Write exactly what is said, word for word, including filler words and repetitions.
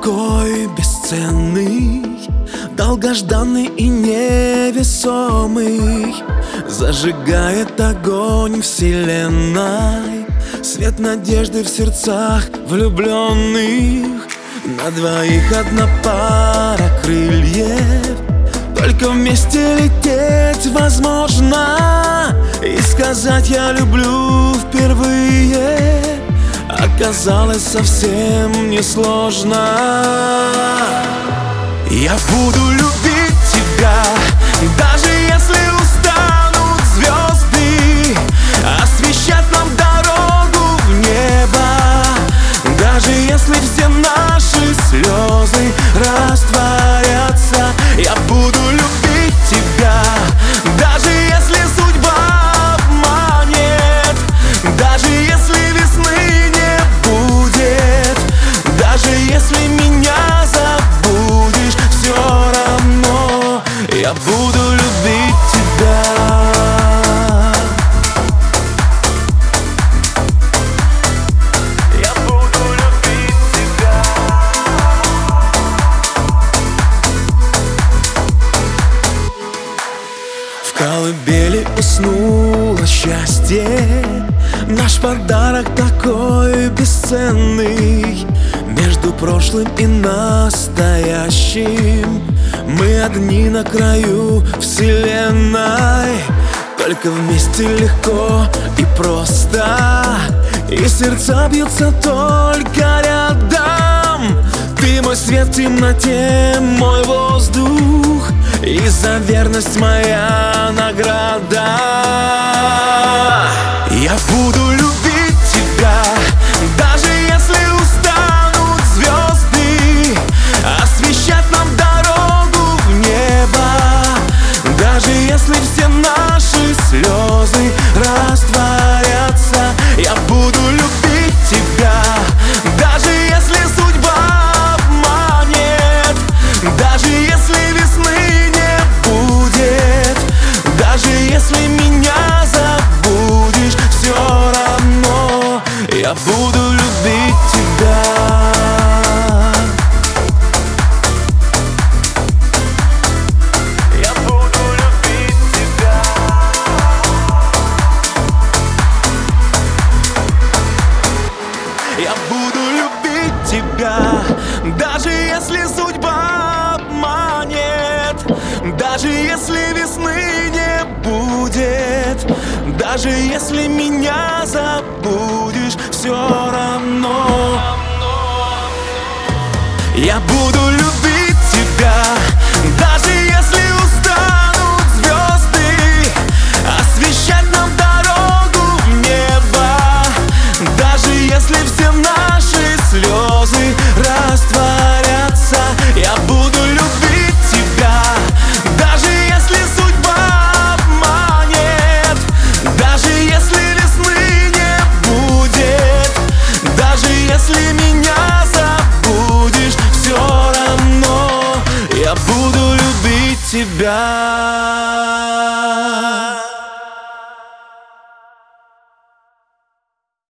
такой бесценный, долгожданный и невесомый, зажигает огонь вселенной, свет надежды в сердцах влюбленных. На двоих одна пара крыльев, только вместе лететь возможно. И сказать «я люблю» впервые оказалось совсем несложно. Я буду любить тебя, даже если устанут звезды освещать нам дорогу в небо, даже если все наши слезы растворятся. Я буду любить тебя, даже если судьба обманет, даже если весны не будет, даже если меня забудешь, все равно я буду любить тебя. Я буду любить тебя. В колыбели уснуло счастье, наш подарок такой бесценный. Между прошлым и настоящим мы одни на краю вселенной. Только вместе легко и просто, и сердца бьются только рядом. Ты мой свет в темноте, мой воздух, и за верность моя награда. Я буду любить тебя, даже если устанут звезды освещать нам дорогу в небо, даже если все наши слезы растворятся. Я буду любить тебя, даже если судьба обманет, даже если весны не будет, даже если меня забудешь, все равно я буду любить тебя. Я буду любить тебя. Я буду любить тебя, даже если судьба обманет, даже если весны не будет, даже если меня забудешь, все равно я буду любить тебя, даже если устанут звезды освещать нам дорогу в небо, даже если все наши слезы растворятся. Я буду любить тебя, даже если судьба обманет, даже если весны не будет, даже если меня забудешь, все равно я буду любить тебя.